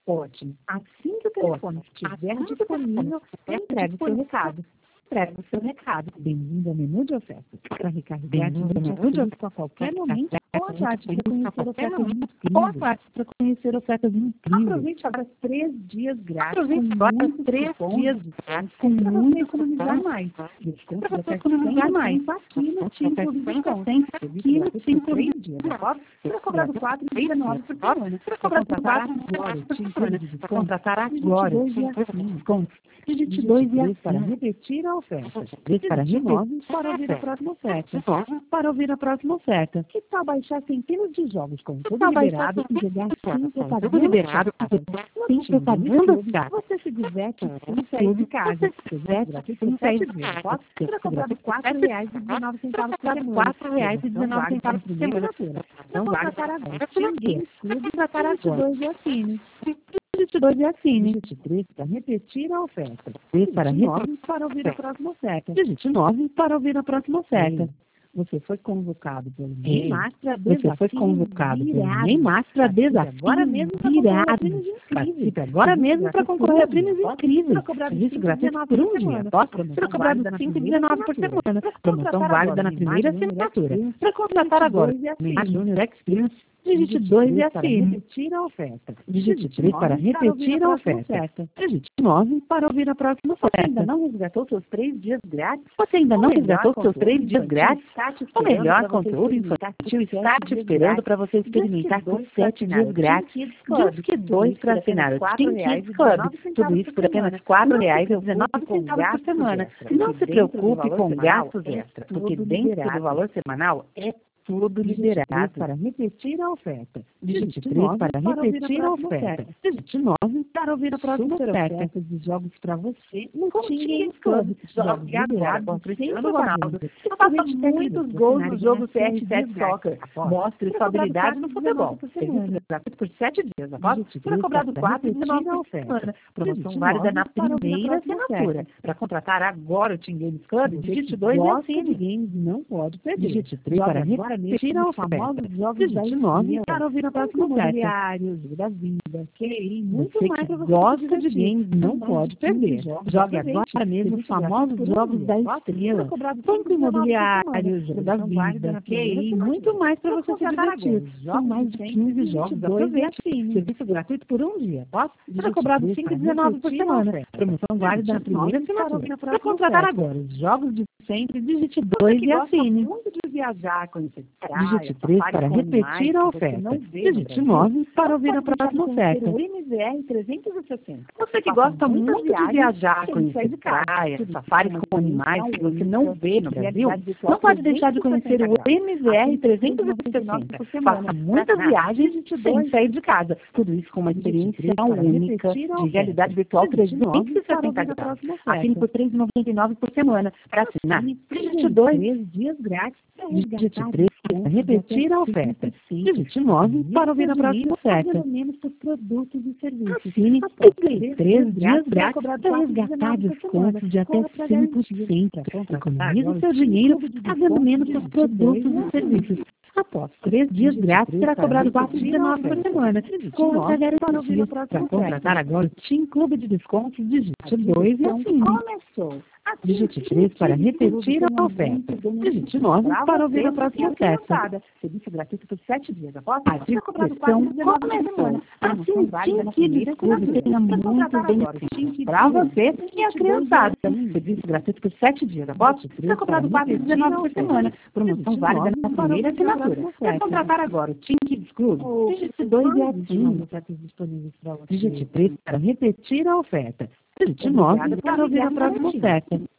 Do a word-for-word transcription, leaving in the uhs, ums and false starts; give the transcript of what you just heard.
Ótimo. Assim que o telefone estiver disponível, entregue o seu recado. Entregue o seu recado. Bem-vindo ao menu de ofertas. Para recarregar de menu de ofertas a qualquer momento, ou aguarde para conhecer ofertas incríveis. Ou aguarde para conhecer ofertas incríveis. Aproveite agora três dias grátis. Aproveite agora três dias grátis com muito economizar mais. Desconto para você economizar mais. Aqui no Tim Clube de Descontos. Aqui no Tim Clube de Descontos. Para cobrar do quatro e dezenove por semana. Para contratar agora o Tim Clube de Descontos. Contratar agora o Tim Clube de Descontos. Digite dois e assim para repetir a oferta. três para nove para ouvir a próxima oferta. Para ouvir a próxima oferta. Que tal baixar centenas de jogos com tudo liberado e jogar sem propaganda liberado sem propaganda chata? Você se diverte sem sair de casa. Se diverte sem sair de casa. Será cobrado quatro reais e dezenove centavos por semana. quatro reais e dezenove centavos por semana. Não vale para agora. Ninguém clube tratar agora. dois e assine. Digite dois e assine. Digite três para repetir a oferta. três para repetir para ouvir a próxima oferta. Digite nove para ouvir a próxima oferta. Você foi convocado pelo Neymar para desafio. Você foi convocado pelo Neymar para desafio agora mesmo virado. Participe agora mesmo para concorrer a prêmios incríveis. Serviço gratuito por um dia. Será cobrado cinco e dezenove por semana. Promoção válida na primeira assinatura. Para contratar agora Neymar Júnior Experience, digite dois e assine. Digite a oferta. Digite três para repetir a oferta. Digite nove para ouvir a próxima oferta. Você ainda não resgatou seus três dias grátis? Você ainda não resgatou seus três dias grátis? O melhor conteúdo infantil está te esperando para você experimentar por sete dias grátis. Disque dois para assinar o Teen Kids Club. Tudo isso por apenas quatro reais e dezenove centavos por semana. Não se preocupe com gastos extras, porque dentro do valor semanal é tudo liberado. Para repetir a oferta. Digite três para repetir a oferta. Digite nove para ouvir a próxima oferta. De jogos para você no Teen Club. Jogos liberados com Cristiano Ronaldo. Faça muitos gols no jogo C R sete Soccer. Mostre sua habilidade no futebol. Serviço gratuito por sete dias. Será cobrado quatro e dezenove por semana. Promoção válida na primeira assinatura. Para contratar agora o Teen Games Club, digite dois e assine. Games não pode perder. Digite três para repetir. Tira os famosos jogos de nove para ouvir a próxima oferta. Jogo da vida, Q I, muito você mais que você gosta de games não pode perder. Jogue agora mesmo os famosos jogos da estrela. Banco imobiliário, jogo da vida, Q I, muito mais para você se divertir. São mais de quinze jogos. Aproveite. Serviço gratuito por um dia. Será cobrado cinco e dezenove por semana. Promoção válida na primeira assinatura. Para contratar agora os jogos de sempre, digite dois e assine. Muito de viajar, conhecer digite três para repetir a oferta. Digite nove para ouvir a próxima oferta. O M V R trezentos e sessenta. Você que gosta muito de viajar, conhecer de praia, safaris com animais que você não vê no Brasil, não pode deixar de conhecer o M V R trezentos e sessenta. Faça muitas viagens sem sair de casa. Tudo isso com uma experiência única de realidade virtual trezentos e sessenta graus. Assine por três reais e noventa e nove centavos por semana. Para assinar, digite dois dias grátis. Digite três para repetir a oferta. Digite nove para ouvir a próxima oferta. Produtos e serviços. Assine três dias grátis para resgatar descontos de até cem por cento. Economize o seu dinheiro pagando menos por produtos e serviços. Após três dias grátis, será cobrado quatro reais e dezenove centavos por semana. Com essa garantia, para contratar agora o Teen Clube de Descontos, digite dois e assine. Começou. Digite três para repetir a oferta. Digite nove para ouvir a próxima oferta. Serviço gratuito por sete dias. Após a diversão começou. Assim, o Teen Kids Club tenha muitos benefícios para você e a criançada. Serviço gratuito por sete dias. Após será cobrado quatro reais e dezenove centavos por semana. Promoção válida na primeira assinatura. Para contratar agora o Teen Kids Club, digite dois e assine. Digite três para repetir a oferta. Digite nove para ouvir a próxima oferta.